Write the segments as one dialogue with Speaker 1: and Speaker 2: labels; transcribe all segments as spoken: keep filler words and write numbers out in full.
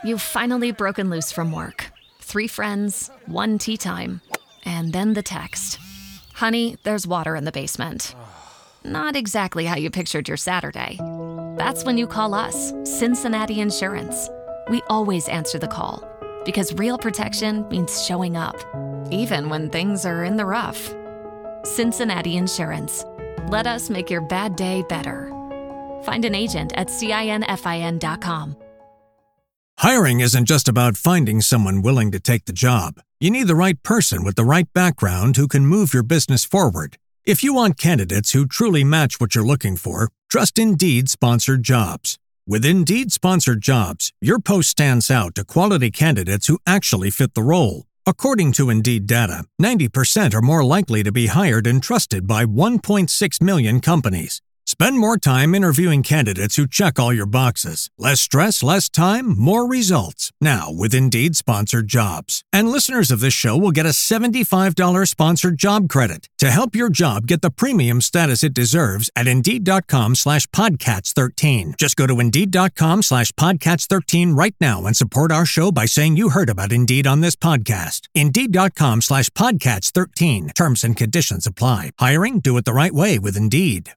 Speaker 1: You've finally broken loose from work. Three friends, one tea time, and then the text. Honey, there's water in the basement. Not exactly how you pictured your Saturday. That's when you call us, Cincinnati Insurance. We always answer the call, because real protection means showing up, even when things are in the rough. Cincinnati Insurance. Let us make your bad day better. Find an agent at cinfin dot com.
Speaker 2: Hiring isn't just about finding someone willing to take the job. You need the right person with the right background who can move your business forward. If you want candidates who truly match what you're looking for, trust Indeed Sponsored Jobs. With Indeed Sponsored Jobs, your post stands out to quality candidates who actually fit the role. According to Indeed data, ninety percent are more likely to be hired and trusted by one point six million companies. Spend more time interviewing candidates who check all your boxes. Less stress, less time, more results. Now with Indeed Sponsored Jobs. And listeners of this show will get a seventy-five dollars sponsored job credit to help your job get the premium status it deserves at Indeed.com slash Podcats 13. Just go to Indeed.com slash Podcats 13 right now and support our show by saying you heard about Indeed on this podcast. Indeed.com slash Podcats 13. Terms and conditions apply. Hiring? Do it the right way with Indeed.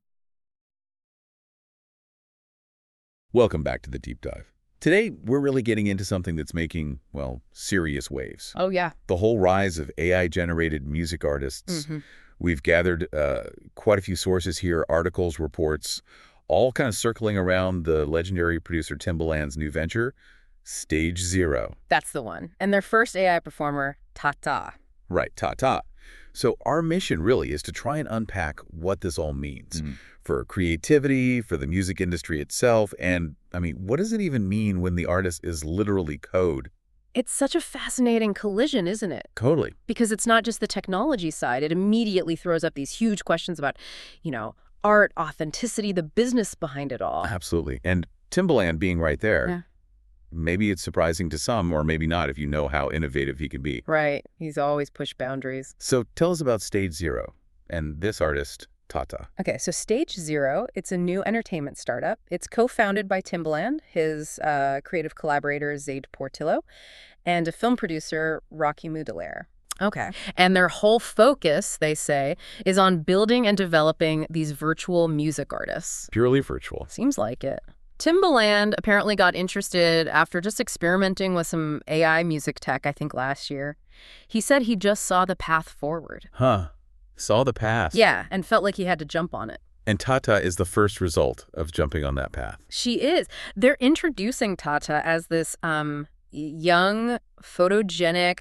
Speaker 3: Welcome back to The Deep Dive. Today, we're really getting into something that's making, well, serious waves.
Speaker 4: Oh, yeah.
Speaker 3: The whole rise of A I-generated music artists. Mm-hmm. We've gathered uh, quite a few sources here, articles, reports, all kind of circling around the legendary producer Timbaland's new venture, Stage Zero.
Speaker 4: That's the one. And their first A I performer, Tata.
Speaker 3: Right, Tata. So our mission really is to try and unpack what this all means mm-hmm. for creativity, for the music industry itself, and, I mean, what does it even mean when the artist is literally code?
Speaker 4: It's such a fascinating collision, isn't it?
Speaker 3: Totally.
Speaker 4: Because it's not just the technology side. It immediately throws up these huge questions about, you know, art, authenticity, the business behind it all.
Speaker 3: Absolutely. And Timbaland being right there.
Speaker 4: Yeah.
Speaker 3: Maybe it's surprising to some, or maybe not if you know how innovative he can be.
Speaker 4: Right. He's always pushed boundaries.
Speaker 3: So tell us about Stage Zero and this artist, Tata.
Speaker 4: Okay, so Stage Zero, it's a new entertainment startup. It's co-founded by Timbaland, his uh, creative collaborator, Zayd Portillo, and a film producer, Rocky Mudelaire. Okay. And their whole focus, they say, is on building and developing these virtual music artists.
Speaker 3: Purely virtual.
Speaker 4: Seems like it. Timbaland apparently got interested after just experimenting with some A I music tech, I think, last year. He said he just saw the path forward.
Speaker 3: Huh. Saw the path.
Speaker 4: Yeah, and felt like he had to jump on it.
Speaker 3: And Tata is the first result of jumping on that path.
Speaker 4: She is. They're introducing Tata as this um, young, photogenic,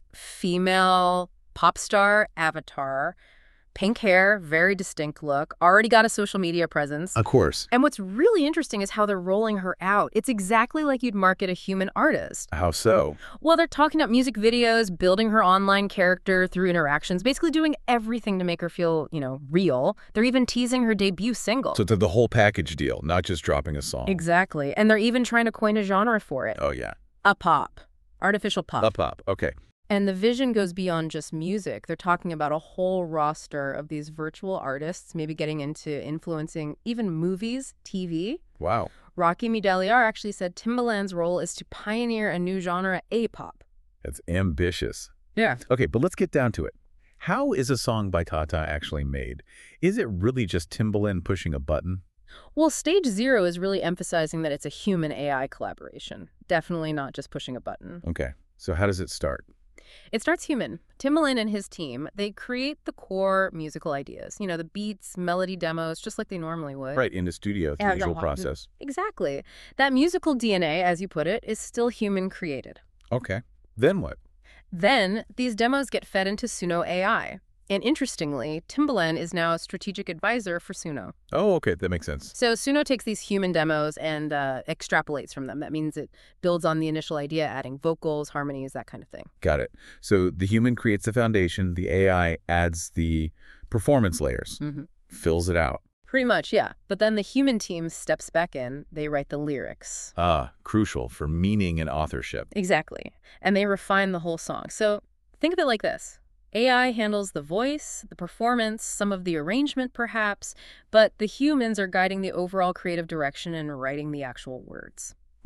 Speaker 4: female pop star avatar. Pink hair, very distinct look, already got a social media presence.
Speaker 3: Of course.
Speaker 4: And what's really interesting is how they're rolling her out. It's exactly like you'd market a human artist.
Speaker 3: How so?
Speaker 4: Well, they're talking about music videos, building her online character through interactions, basically doing everything to make her feel, you know, real. They're even teasing her debut single.
Speaker 3: So it's the whole package deal, not just dropping a song.
Speaker 4: Exactly. And they're even trying to coin a genre for it.
Speaker 3: Oh, yeah.
Speaker 4: A pop. Artificial pop.
Speaker 3: A pop. Okay.
Speaker 4: And the vision goes beyond just music. They're talking about a whole roster of these virtual artists, maybe getting into influencing even movies, T V.
Speaker 3: Wow.
Speaker 4: Rocky Mudelaire actually said Timbaland's role is to pioneer a new genre, A-pop.
Speaker 3: That's ambitious.
Speaker 4: Yeah.
Speaker 3: Okay, but let's get down to it. How is a song by Tata actually made? Is it really just Timbaland pushing a button?
Speaker 4: Well, Stage Zero is really emphasizing that it's a human-A I collaboration. Definitely not just pushing a button.
Speaker 3: Okay, so how does it start?
Speaker 4: It starts human. Timbaland and his team, they create the core musical ideas. You know, the beats, melody demos, just like they normally would.
Speaker 3: Right, in the studio, the visual process.
Speaker 4: Exactly. That musical D N A, as you put it, is still human created.
Speaker 3: Okay. Then what?
Speaker 4: Then these demos get fed into Suno A I. And interestingly, Timbaland is now a strategic advisor for Suno.
Speaker 3: Oh, okay. That makes sense.
Speaker 4: So Suno takes these human demos and uh, extrapolates from them. That means it builds on the initial idea, adding vocals, harmonies, that kind of thing.
Speaker 3: Got it. So the human creates the foundation, the A I adds the performance layers, mm-hmm. fills it out.
Speaker 4: Pretty much, yeah. But then the human team steps back in. They write the lyrics.
Speaker 3: Ah, crucial for meaning and authorship.
Speaker 4: Exactly. And they refine the whole song. So think of it like this. A I handles the voice, the performance, some of the arrangement perhaps, but the humans are guiding the overall creative direction and writing the actual words.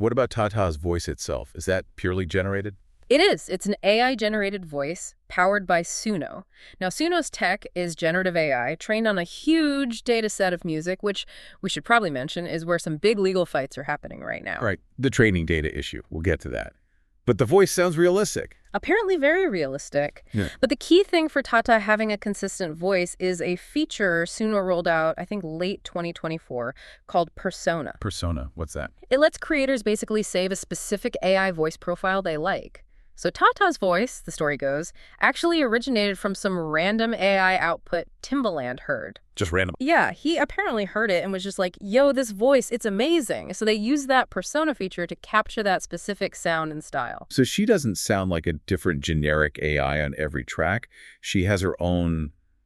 Speaker 3: What about Tata's voice itself? Is that purely generated?
Speaker 4: It is. It's an A I-generated voice powered by Suno. Now, Suno's tech is generative A I trained on a huge data set of music, which we should probably mention is where some big legal fights are happening right now.
Speaker 3: Right. The training data issue. We'll get to that. But the voice sounds realistic.
Speaker 4: Apparently very realistic.
Speaker 3: Yeah.
Speaker 4: But the key thing for Tata having a consistent voice is a feature Suno rolled out, I think, late twenty twenty-four, called Persona.
Speaker 3: Persona. What's that?
Speaker 4: It lets creators basically save a specific A I voice profile they like. So Tata's voice, the story goes, actually originated from some random A I output Timbaland heard.
Speaker 3: Just random.
Speaker 4: Yeah, he apparently heard it and was just like, yo, this voice, it's amazing. So they used that persona feature to capture that specific sound and style.
Speaker 3: So she doesn't sound like a different generic A I on every track. She has her own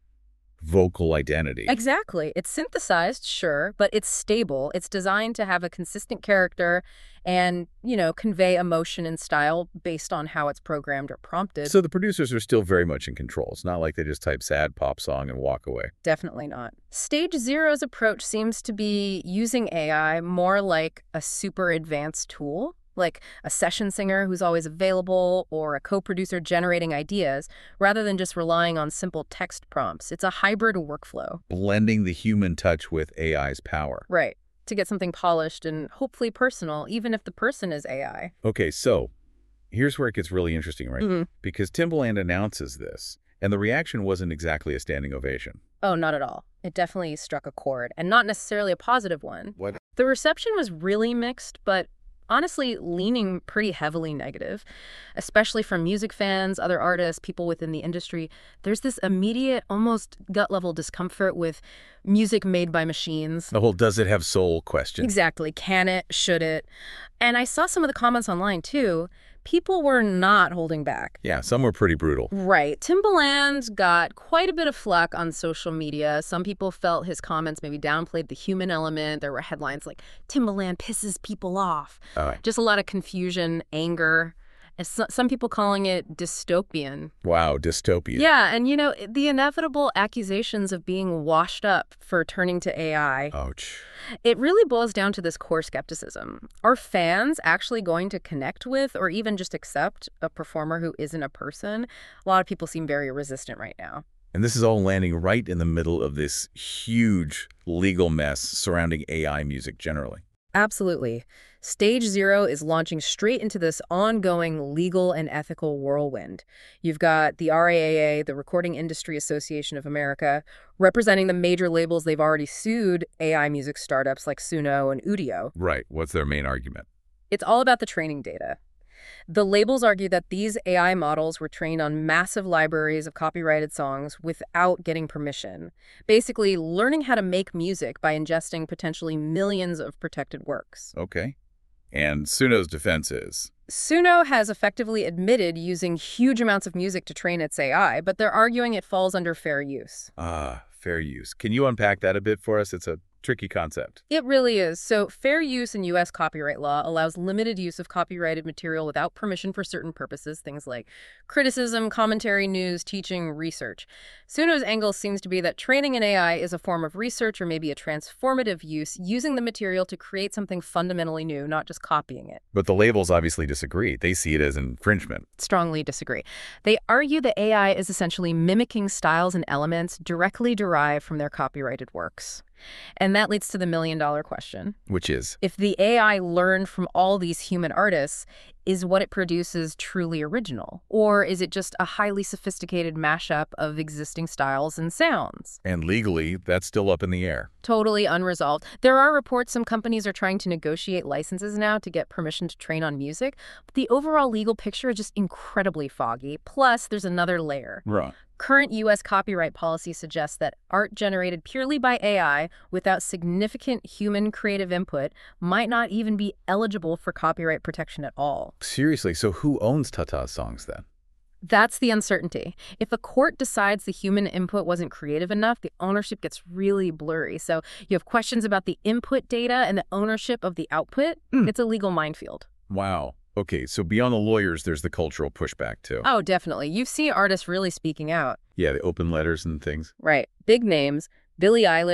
Speaker 3: vocal identity.
Speaker 4: Exactly. It's synthesized, sure, but it's stable. It's designed to have a consistent character and, you know, convey emotion and style based on how it's programmed or prompted.
Speaker 3: So the producers are still very much in control. It's not like they just type sad pop song and walk away.
Speaker 4: Definitely not. Stage Zero's approach seems to be using A I more like a super advanced tool, like a session singer who's always available or a co-producer generating ideas, rather than just relying on simple text prompts. It's a hybrid workflow.
Speaker 3: Blending the human touch with A I's power.
Speaker 4: Right. To get something polished and hopefully personal, even if the person is A I.
Speaker 3: Okay, so here's where it gets really interesting, right?
Speaker 4: Mm-hmm.
Speaker 3: Because Timbaland announces this, and the reaction wasn't exactly a standing ovation.
Speaker 4: Oh, not at all. It definitely struck a chord, and not necessarily a positive one.
Speaker 3: What?
Speaker 4: The reception was really mixed, but honestly leaning pretty heavily negative, especially from music fans, other artists, people within the industry. There's this immediate, almost gut-level discomfort with music made by machines.
Speaker 3: The whole does it have soul question.
Speaker 4: Exactly. Can it? Should it? And I saw some of the comments online, too. People were not holding back.
Speaker 3: Yeah, some were pretty brutal.
Speaker 4: Right. Timbaland got quite a bit of flack on social media. Some people felt his comments maybe downplayed the human element. There were headlines like, Timbaland pisses people off.
Speaker 3: All right.
Speaker 4: Just a lot of confusion, anger. And so, some people calling it dystopian.
Speaker 3: Wow, dystopia.
Speaker 4: Yeah, and you know, the inevitable accusations of being washed up for turning to A I.
Speaker 3: Ouch.
Speaker 4: It really boils down to this core skepticism. Are fans actually going to connect with or even just accept a performer who isn't a person? A lot of people seem very resistant right now.
Speaker 3: And this is all landing right in the middle of this huge legal mess surrounding A I music generally.
Speaker 4: Absolutely. Stage Zero is launching straight into this ongoing legal and ethical whirlwind. You've got the R I A A, the Recording Industry Association of America, representing the major labels they've already sued A I music startups like Suno and Udio.
Speaker 3: Right. What's their main argument?
Speaker 4: It's all about the training data. The labels argue that these A I models were trained on massive libraries of copyrighted songs without getting permission, basically learning how to make music by ingesting potentially millions of protected works.
Speaker 3: Okay. And Suno's defense is?
Speaker 4: Suno has effectively admitted using huge amounts of music to train its A I, but they're arguing it falls under fair use.
Speaker 3: Ah, fair use. Can you unpack that a bit for us? It's a tricky concept.
Speaker 4: It really is. So fair use in U S copyright law allows limited use of copyrighted material without permission for certain purposes, things like criticism, commentary, news, teaching, research. Suno's angle seems to be that training an A I is a form of research or maybe a transformative use, using the material to create something fundamentally new, not just copying it.
Speaker 3: But the labels obviously disagree. They see it as infringement.
Speaker 4: Strongly disagree. They argue the A I is essentially mimicking styles and elements directly derived from their copyrighted works. And that leads to the million-dollar question.
Speaker 3: Which is?
Speaker 4: If the A I learned from all these human artists, is what it produces truly original? Or is it just a highly sophisticated mashup of existing styles and sounds?
Speaker 3: And legally, that's still up in the air.
Speaker 4: Totally unresolved. There are reports some companies are trying to negotiate licenses now to get permission to train on music, but the overall legal picture is just incredibly foggy. Plus, there's another layer.
Speaker 3: Right.
Speaker 4: Current U S copyright policy suggests that art generated purely by A I without significant human creative input might not even be eligible for copyright protection at all.
Speaker 3: Seriously, so who owns Tata's songs then?
Speaker 4: That's the uncertainty. If a court decides the human input wasn't creative enough, the ownership gets really blurry. So you have questions about the input data and the ownership of the output. Mm. It's a legal minefield.
Speaker 3: Wow. Okay, so beyond the lawyers, there's the cultural pushback, too.
Speaker 4: Oh, definitely. You see artists really speaking out.
Speaker 3: Yeah, the open letters and things.
Speaker 4: Right. Big names. Billie Eilish,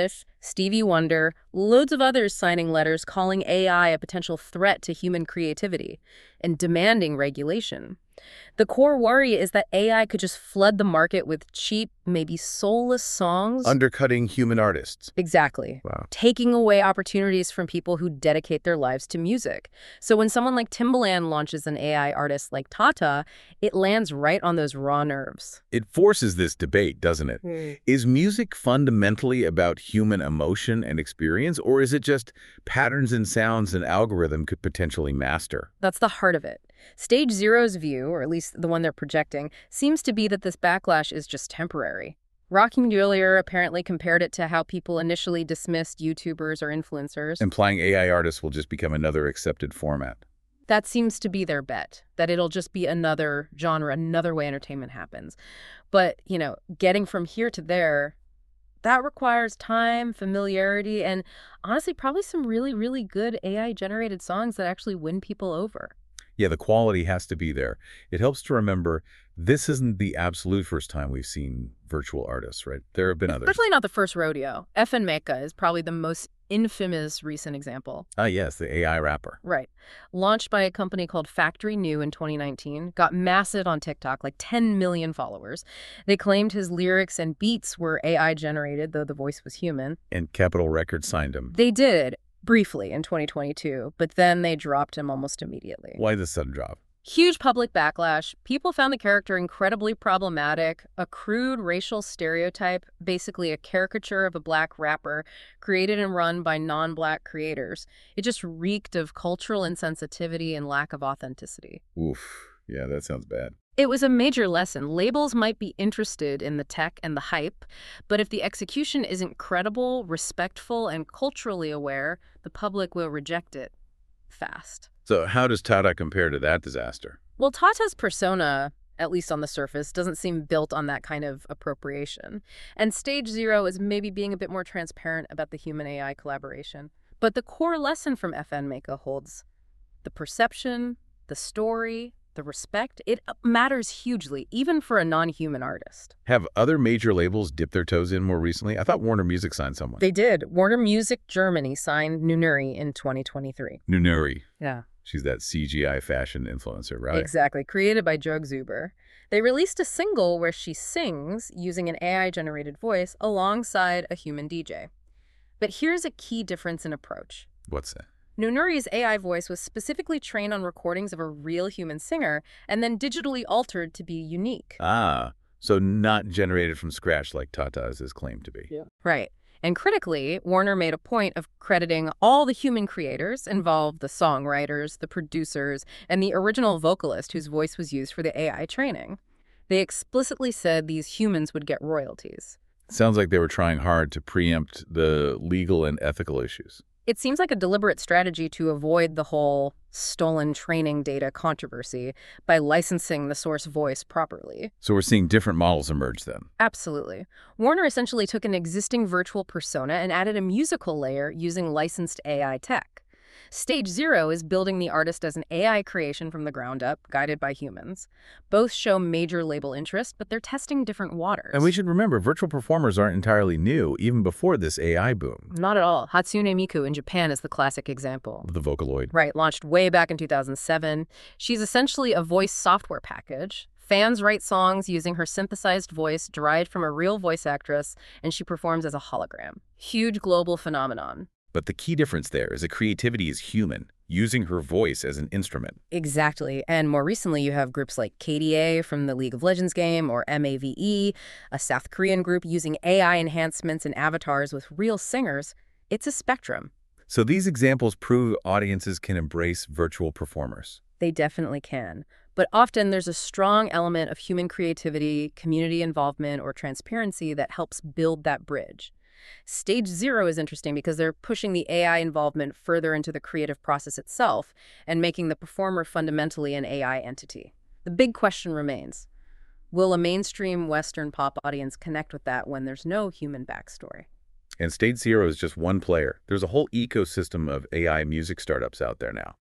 Speaker 4: Stevie Wonder, loads of others signing letters calling A I a potential threat to human creativity and demanding regulation. The core worry is that A I could just flood the market with cheap, maybe soulless songs.
Speaker 3: Undercutting human artists.
Speaker 4: Exactly.
Speaker 3: Wow.
Speaker 4: Taking away opportunities from people who dedicate their lives to music. So when someone like Timbaland launches an A I artist like Tata, it lands right on those raw nerves.
Speaker 3: It forces this debate, doesn't it?
Speaker 4: Mm.
Speaker 3: Is music fundamentally about human emotion and experience, or is it just patterns and sounds an algorithm could potentially master?
Speaker 4: That's the heart of it. Stage Zero's view, or at least the one they're projecting, seems to be that this backlash is just temporary. Rocky Mudalir apparently compared it to how people initially dismissed YouTubers or influencers.
Speaker 3: Implying A I artists will just become another accepted format.
Speaker 4: That seems to be their bet, that it'll just be another genre, another way entertainment happens. But, you know, getting from here to there, that requires time, familiarity, and honestly, probably some really, really good A I-generated songs that actually win people over.
Speaker 3: Yeah, the quality has to be there. It helps to remember this isn't the absolute first time we've seen virtual artists, right? There have been others.
Speaker 4: Especially not the first rodeo. F N Meka is probably the most infamous recent example.
Speaker 3: Ah, yes, the A I rapper.
Speaker 4: Right. Launched by a company called Factory New in twenty nineteen, got massive on TikTok, like ten million followers. They claimed his lyrics and beats were A I-generated, though the voice was human.
Speaker 3: And Capitol Records signed him.
Speaker 4: They did. Briefly in twenty twenty-two, but then they dropped him almost immediately.
Speaker 3: Why the sudden drop?
Speaker 4: Huge public backlash. People found the character incredibly problematic, a crude racial stereotype, basically a caricature of a black rapper created and run by non-black creators. It just reeked of cultural insensitivity and lack of authenticity.
Speaker 3: Oof. Yeah, that sounds bad.
Speaker 4: It was a major lesson. Labels might be interested in the tech and the hype, but if the execution isn't credible, respectful, and culturally aware, the public will reject it fast.
Speaker 3: So how does Tata compare to that disaster?
Speaker 4: Well, Tata's persona, at least on the surface, doesn't seem built on that kind of appropriation. And Stage Zero is maybe being a bit more transparent about the human-A I collaboration. But the core lesson from F N Meka holds. The perception, the story, the respect, it matters hugely, even for a non-human artist.
Speaker 3: Have other major labels dipped their toes in more recently? I thought Warner Music signed someone.
Speaker 4: They did. Warner Music Germany signed Nunuri in twenty twenty-three.
Speaker 3: Nunuri.
Speaker 4: Yeah.
Speaker 3: She's that C G I fashion influencer, right?
Speaker 4: Exactly. Created by Jörg Zuber. They released a single where she sings using an A I-generated voice alongside a human D J. But here's a key difference in approach.
Speaker 3: What's that?
Speaker 4: Nunuri's A I voice was specifically trained on recordings of a real human singer and then digitally altered to be unique.
Speaker 3: Ah, so not generated from scratch like Tata's is claimed to be.
Speaker 4: Yeah. Right. And critically, Warner made a point of crediting all the human creators involved, the songwriters, the producers, and the original vocalist whose voice was used for the A I training. They explicitly said these humans would get royalties.
Speaker 3: Sounds like they were trying hard to preempt the legal and ethical issues.
Speaker 4: It seems like a deliberate strategy to avoid the whole stolen training data controversy by licensing the source voice properly.
Speaker 3: So we're seeing different models emerge then.
Speaker 4: Absolutely. Warner essentially took an existing virtual persona and added a musical layer using licensed A I tech. Stage Zero is building the artist as an A I creation from the ground up, guided by humans. Both show major label interest, but they're testing different waters.
Speaker 3: And we should remember, virtual performers aren't entirely new, even before this A I boom.
Speaker 4: Not at all. Hatsune Miku in Japan is the classic example.
Speaker 3: The Vocaloid.
Speaker 4: Right, launched way back in two thousand seven. She's essentially a voice software package. Fans write songs using her synthesized voice derived from a real voice actress, and she performs as a hologram. Huge global phenomenon.
Speaker 3: But the key difference there is that creativity is human, using her voice as an instrument.
Speaker 4: Exactly. And more recently, you have groups like K D A from the League of Legends game, or MAVE, a South Korean group using A I enhancements and avatars with real singers. It's a spectrum.
Speaker 3: So these examples prove audiences can embrace virtual performers.
Speaker 4: They definitely can. But often there's a strong element of human creativity, community involvement, or transparency that helps build that bridge. Stage Zero is interesting because they're pushing the A I involvement further into the creative process itself and making the performer fundamentally an A I entity. The big question remains, will a mainstream Western pop audience connect with that when there's no human backstory?
Speaker 3: And Stage Zero is just one player. There's a whole ecosystem of A I music startups out there now.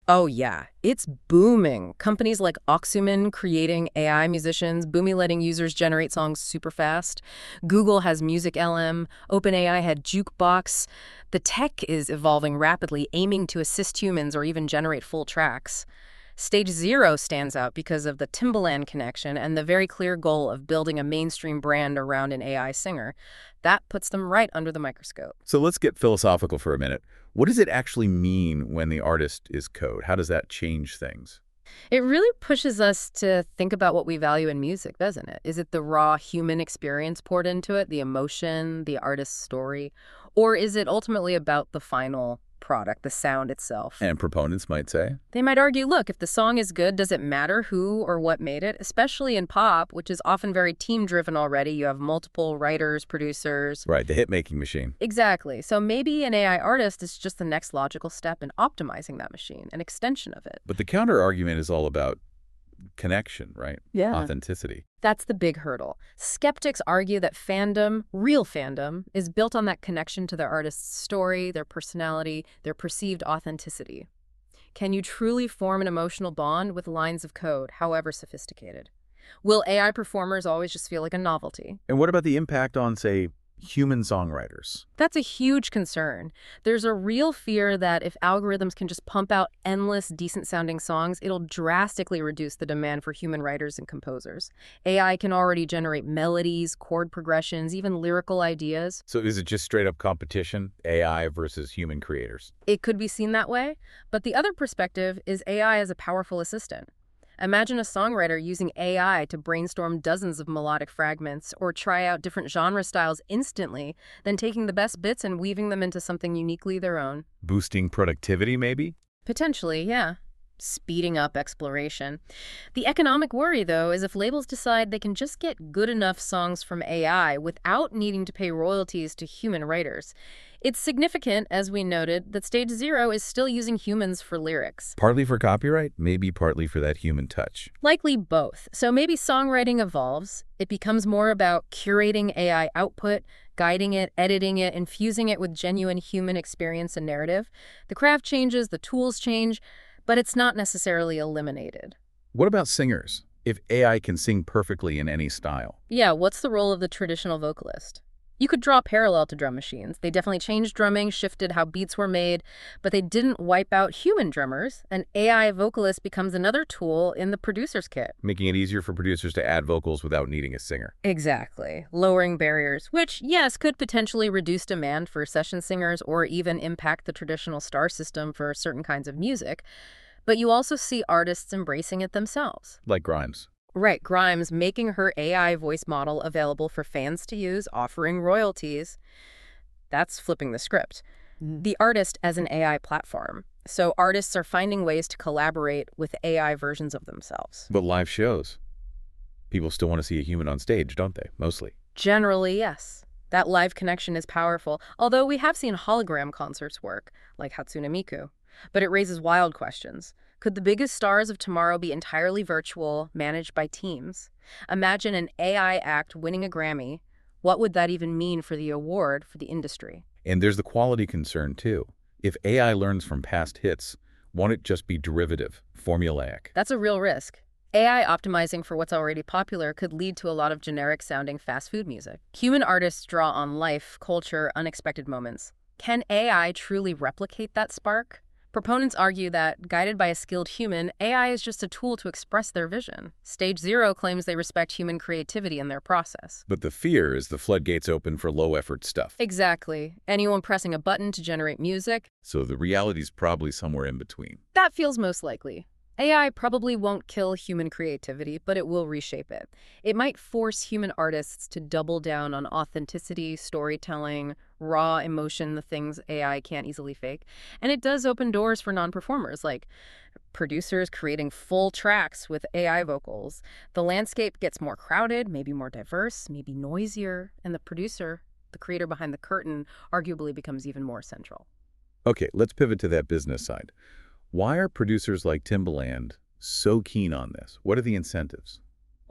Speaker 4: Oh, yeah. It's booming. Companies like Oxumin creating A I musicians, Boomy letting users generate songs super fast. Google has Music L M. OpenAI had Jukebox. The tech is evolving rapidly, aiming to assist humans or even generate full tracks. Stage Zero stands out because of the Timbaland connection and the very clear goal of building a mainstream brand around an A I singer. That puts them right under the microscope.
Speaker 3: So let's get philosophical for a minute. What does it actually mean when the artist is code? How does that change things?
Speaker 4: It really pushes us to think about what we value in music, doesn't it? Is it the raw human experience poured into it, the emotion, the artist's story? Or is it ultimately about the final product, the sound itself?
Speaker 3: And proponents might say?
Speaker 4: They might argue, look, if the song is good, does it matter who or what made it? Especially in pop, which is often very team-driven already. You have multiple writers, producers.
Speaker 3: Right, the hit-making machine.
Speaker 4: Exactly. So maybe an A I artist is just the next logical step in optimizing that machine, an extension of it.
Speaker 3: But the counter-argument is all about connection, right?
Speaker 4: Yeah.
Speaker 3: Authenticity.
Speaker 4: That's the big hurdle. Skeptics argue that fandom, real fandom, is built on that connection to their artist's story, their personality, their perceived authenticity. Can you truly form an emotional bond with lines of code, however sophisticated? Will A I performers always just feel like a novelty?
Speaker 3: And what about the impact on, say, human songwriters?
Speaker 4: That's a huge concern. There's a real fear that if algorithms can just pump out endless, decent-sounding songs, it'll drastically reduce the demand for human writers and composers. A I can already generate melodies, chord progressions, even lyrical ideas.
Speaker 3: So is it just straight-up competition, A I versus human creators?
Speaker 4: It could be seen that way, but the other perspective is A I as a powerful assistant. Imagine a songwriter using A I to brainstorm dozens of melodic fragments or try out different genre styles instantly, then taking the best bits and weaving them into something uniquely their own.
Speaker 3: Boosting productivity, maybe?
Speaker 4: Potentially, yeah. Speeding up exploration. The economic worry, though, is if labels decide they can just get good enough songs from A I without needing to pay royalties to human writers. It's significant, as we noted, that Stage Zero is still using humans for lyrics.
Speaker 3: Partly for copyright, maybe partly for that human touch.
Speaker 4: Likely both. So maybe songwriting evolves. It becomes more about curating A I output, guiding it, editing it, infusing it with genuine human experience and narrative. The craft changes, the tools change, but it's not necessarily eliminated.
Speaker 3: What about singers? If A I can sing perfectly in any style?
Speaker 4: Yeah, what's the role of the traditional vocalist? You could draw a parallel to drum machines. They definitely changed drumming, shifted how beats were made, but they didn't wipe out human drummers. An A I vocalist becomes another tool in the producer's kit.
Speaker 3: Making it easier for producers to add vocals without needing a singer.
Speaker 4: Exactly. Lowering barriers, which, yes, could potentially reduce demand for session singers or even impact the traditional star system for certain kinds of music. But you also see artists embracing it themselves.
Speaker 3: Like Grimes.
Speaker 4: Right, Grimes making her A I voice model available for fans to use, offering royalties. That's flipping the script. Mm-hmm. The artist as an A I platform. So artists are finding ways to collaborate with A I versions of themselves.
Speaker 3: But live shows. People still want to see a human on stage, don't they? Mostly.
Speaker 4: Generally, yes. That live connection is powerful, although we have seen hologram concerts work, like Hatsune Miku. But it raises wild questions. Could the biggest stars of tomorrow be entirely virtual, managed by teams? Imagine an A I act winning a Grammy. What would that even mean for the award, for the industry?
Speaker 3: And there's the quality concern, too. If A I learns from past hits, won't it just be derivative, formulaic?
Speaker 4: That's a real risk. A I optimizing for what's already popular could lead to a lot of generic-sounding fast food music. Human artists draw on life, culture, unexpected moments. Can A I truly replicate that spark? Proponents argue that, guided by a skilled human, A I is just a tool to express their vision. Stage Zero claims they respect human creativity in their process.
Speaker 3: But the fear is the floodgates open for low-effort stuff.
Speaker 4: Exactly. Anyone pressing a button to generate music?
Speaker 3: So the reality's probably somewhere in between.
Speaker 4: That feels most likely. A I probably won't kill human creativity, but it will reshape it. It might force human artists to double down on authenticity, storytelling, raw emotion, the things A I can't easily fake. And it does open doors for non-performers, like producers creating full tracks with A I vocals. The landscape gets more crowded, maybe more diverse, maybe noisier, and the producer, the creator behind the curtain, arguably becomes even more central.
Speaker 3: Okay, let's pivot to that business side. Why are producers like Timbaland so keen on this? What are the incentives?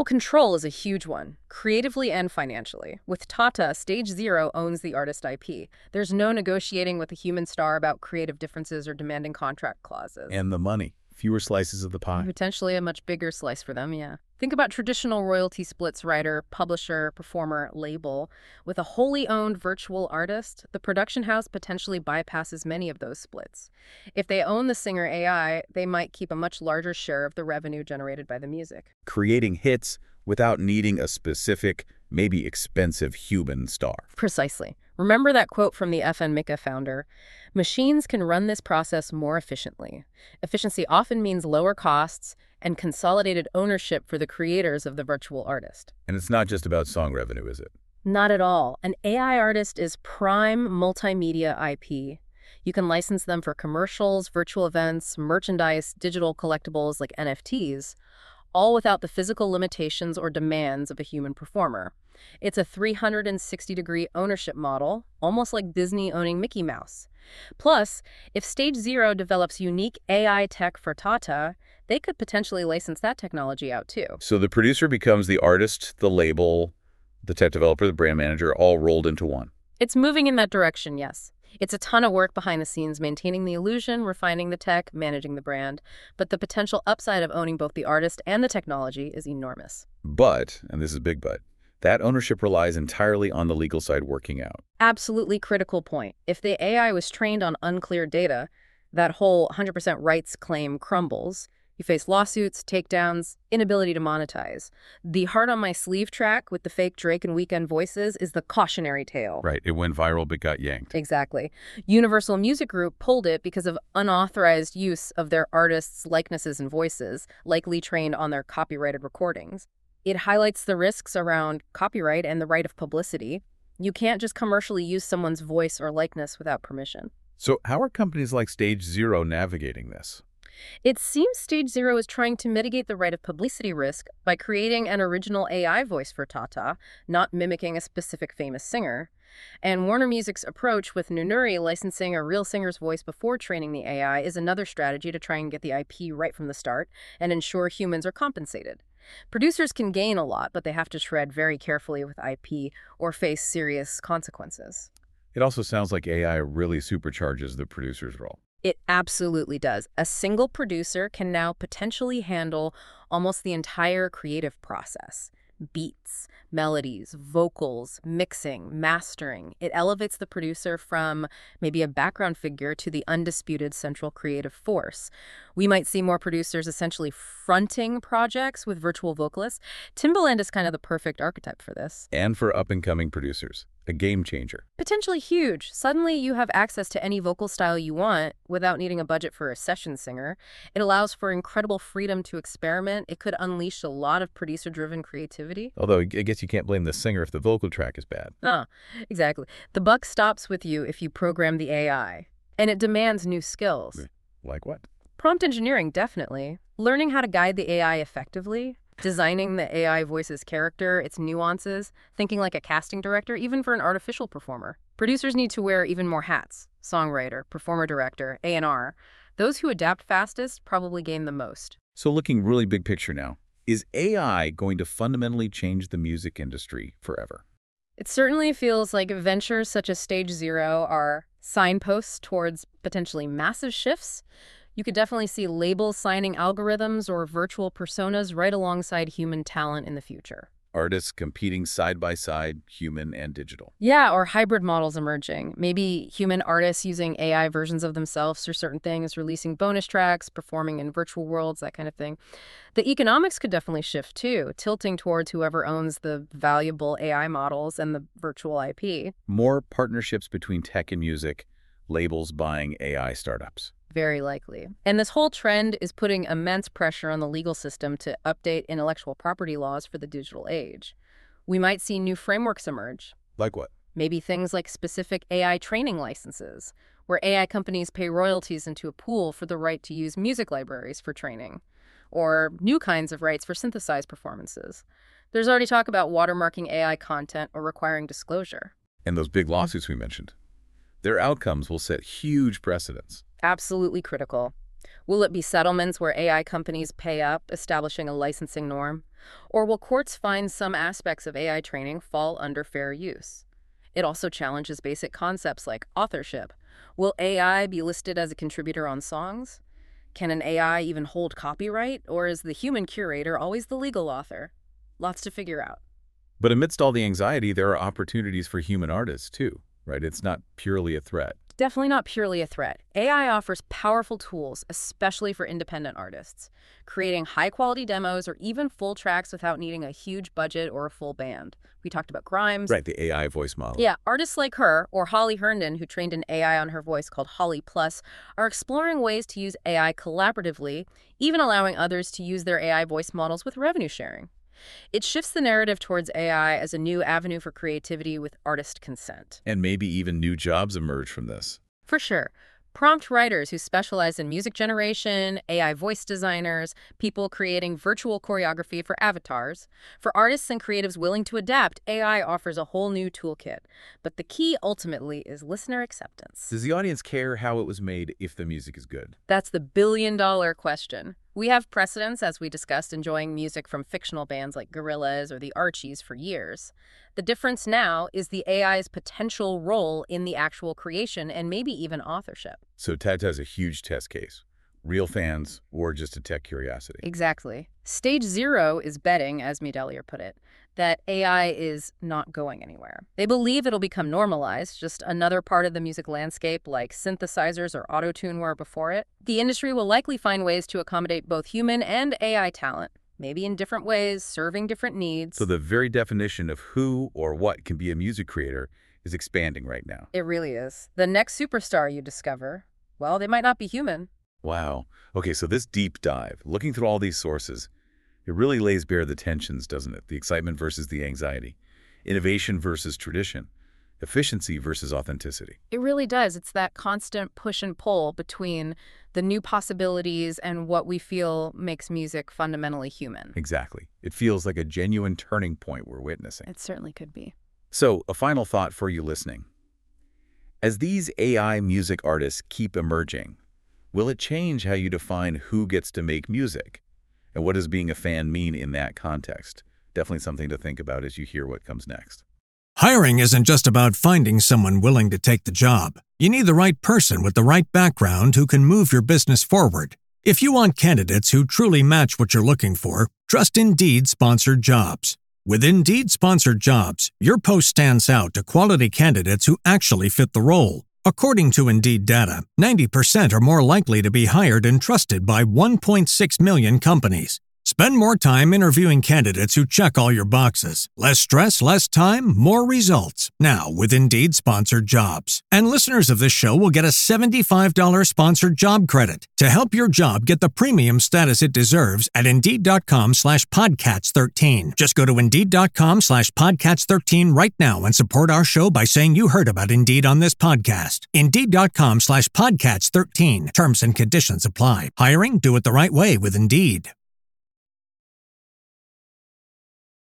Speaker 4: Well, control is a huge one, creatively and financially. With Tata, Stage Zero owns the artist I P. There's no negotiating with a human star about creative differences or demanding contract clauses.
Speaker 3: And the money. Fewer slices of the pie.
Speaker 4: Potentially a much bigger slice for them, yeah. Think about traditional royalty splits: writer, publisher, performer, label. With a wholly owned virtual artist, the production house potentially bypasses many of those splits. If they own the singer A I, they might keep a much larger share of the revenue generated by the music.
Speaker 3: Creating hits without needing a specific, maybe expensive human star.
Speaker 4: Precisely. Remember that quote from the F N Mika founder? Machines can run this process more efficiently. Efficiency often means lower costs and consolidated ownership for the creators of the virtual artist.
Speaker 3: And it's not just about song revenue, is it?
Speaker 4: Not at all. An A I artist is prime multimedia I P. You can license them for commercials, virtual events, merchandise, digital collectibles like N F Ts, all without the physical limitations or demands of a human performer. It's a three hundred sixty degree ownership model, almost like Disney owning Mickey Mouse. Plus, if Stage Zero develops unique A I tech for Tata, they could potentially license that technology out too.
Speaker 3: So the producer becomes the artist, the label, the tech developer, the brand manager, all rolled into one.
Speaker 4: It's moving in that direction, yes. It's a ton of work behind the scenes, maintaining the illusion, refining the tech, managing the brand. But the potential upside of owning both the artist and the technology is enormous.
Speaker 3: But, and this is big but, that ownership relies entirely on the legal side working out.
Speaker 4: Absolutely critical point. If the A I was trained on unclear data, that whole one hundred percent rights claim crumbles. You face lawsuits, takedowns, inability to monetize. The heart on my sleeve track with the fake Drake and Weeknd voices is the cautionary tale.
Speaker 3: Right. It went viral but got yanked.
Speaker 4: Exactly. Universal Music Group pulled it because of unauthorized use of their artists' likenesses and voices, likely trained on their copyrighted recordings. It highlights the risks around copyright and the right of publicity. You can't just commercially use someone's voice or likeness without permission.
Speaker 3: So how are companies like Stage Zero navigating this?
Speaker 4: It seems Stage Zero is trying to mitigate the right of publicity risk by creating an original A I voice for Tata, not mimicking a specific famous singer. And Warner Music's approach with Nunuri licensing a real singer's voice before training the A I is another strategy to try and get the I P right from the start and ensure humans are compensated. Producers can gain a lot, but they have to tread very carefully with I P or face serious consequences.
Speaker 3: It also sounds like A I really supercharges the producer's role.
Speaker 4: It absolutely does. A single producer can now potentially handle almost the entire creative process. Beats, melodies, vocals, mixing, mastering. It elevates the producer from maybe a background figure to the undisputed central creative force. We might see more producers essentially fronting projects with virtual vocalists. Timbaland is kind of the perfect archetype for this.
Speaker 3: And for up-and-coming producers. A game changer.
Speaker 4: Potentially huge. Suddenly you have access to any vocal style you want without needing a budget for a session singer. It allows for incredible freedom to experiment. It could unleash a lot of producer-driven creativity.
Speaker 3: Although I guess you can't blame the singer if the vocal track is bad.
Speaker 4: Ah, exactly. The buck stops with you if you program the A I. And it demands new skills.
Speaker 3: Like what?
Speaker 4: Prompt engineering, definitely. Learning how to guide the A I effectively. Designing the A I voice's character, its nuances, thinking like a casting director, even for an artificial performer. Producers need to wear even more hats: songwriter, performer director, A and R. Those who adapt fastest probably gain the most.
Speaker 3: So looking really big picture now, is A I going to fundamentally change the music industry forever?
Speaker 4: It certainly feels like ventures such as Stage Zero are signposts towards potentially massive shifts. You could definitely see labels signing algorithms or virtual personas right alongside human talent in the future.
Speaker 3: Artists competing side by side, human and digital.
Speaker 4: Yeah, or hybrid models emerging. Maybe human artists using A I versions of themselves for certain things, releasing bonus tracks, performing in virtual worlds, that kind of thing. The economics could definitely shift too, tilting towards whoever owns the valuable A I models and the virtual I P.
Speaker 3: More partnerships between tech and music, labels buying A I startups.
Speaker 4: Very likely. And this whole trend is putting immense pressure on the legal system to update intellectual property laws for the digital age. We might see new frameworks emerge.
Speaker 3: Like what?
Speaker 4: Maybe things like specific A I training licenses, where A I companies pay royalties into a pool for the right to use music libraries for training, or new kinds of rights for synthesized performances. There's already talk about watermarking A I content or requiring disclosure.
Speaker 3: And those big lawsuits we mentioned. Their outcomes will set huge precedents.
Speaker 4: Absolutely critical. Will it be settlements where A I companies pay up, establishing a licensing norm? Or will courts find some aspects of A I training fall under fair use? It also challenges basic concepts like authorship. Will A I be listed as a contributor on songs? Can an A I even hold copyright, or is the human curator always the legal author? Lots to figure out.
Speaker 3: But amidst all the anxiety, there are opportunities for human artists too, right? It's not purely a threat.
Speaker 4: Definitely not purely a threat. A I offers powerful tools, especially for independent artists, creating high-quality demos or even full tracks without needing a huge budget or a full band. We talked about Grimes.
Speaker 3: Right, the A I voice model.
Speaker 4: Yeah, artists like her, or Holly Herndon, who trained an A I on her voice called Holly Plus, are exploring ways to use A I collaboratively, even allowing others to use their A I voice models with revenue sharing. It shifts the narrative towards A I as a new avenue for creativity with artist consent.
Speaker 3: And maybe even new jobs emerge from this.
Speaker 4: For sure. Prompt writers who specialize in music generation, A I voice designers, people creating virtual choreography for avatars. For artists and creatives willing to adapt, A I offers a whole new toolkit. But the key ultimately is listener acceptance.
Speaker 3: Does the audience care how it was made if the music is good?
Speaker 4: That's the billion-dollar question. We have precedents, as we discussed, enjoying music from fictional bands like Gorillaz or the Archies for years. The difference now is the A I's potential role in the actual creation and maybe even authorship.
Speaker 3: So Tata's a huge test case. Real fans or just a tech curiosity.
Speaker 4: Exactly. Stage zero is betting, as Mudaliar put it, that A I is not going anywhere. They believe it'll become normalized, just another part of the music landscape like synthesizers or auto-tune were before it. The industry will likely find ways to accommodate both human and A I talent, maybe in different ways, serving different needs.
Speaker 3: So the very definition of who or what can be a music creator is expanding right now.
Speaker 4: It really is. The next superstar you discover, well, they might not be human.
Speaker 3: Wow. Okay, so this deep dive, looking through all these sources, it really lays bare the tensions, doesn't it? The excitement versus the anxiety, innovation versus tradition, efficiency versus authenticity.
Speaker 4: It really does. It's that constant push and pull between the new possibilities and what we feel makes music fundamentally human.
Speaker 3: Exactly. It feels like a genuine turning point we're witnessing.
Speaker 4: It certainly could be.
Speaker 3: So, a final thought for you listening. As these A I music artists keep emerging, will it change how you define who gets to make music? And what does being a fan mean in that context? Definitely something to think about as you hear what comes next.
Speaker 2: Hiring isn't just about finding someone willing to take the job. You need the right person with the right background who can move your business forward. If you want candidates who truly match what you're looking for, trust Indeed Sponsored Jobs. With Indeed Sponsored Jobs, your post stands out to quality candidates who actually fit the role. According to Indeed data, ninety percent are more likely to be hired and trusted by one point six million companies. Spend more time interviewing candidates who check all your boxes. Less stress, less time, more results. Now with Indeed Sponsored Jobs. And listeners of this show will get a seventy-five dollars sponsored job credit to help your job get the premium status it deserves at Indeed.com slash Podcats13. Just go to Indeed.com slash Podcats13 right now and support our show by saying you heard about Indeed on this podcast. Indeed.com slash Podcats13. Terms and conditions apply. Hiring? Do it the right way with Indeed.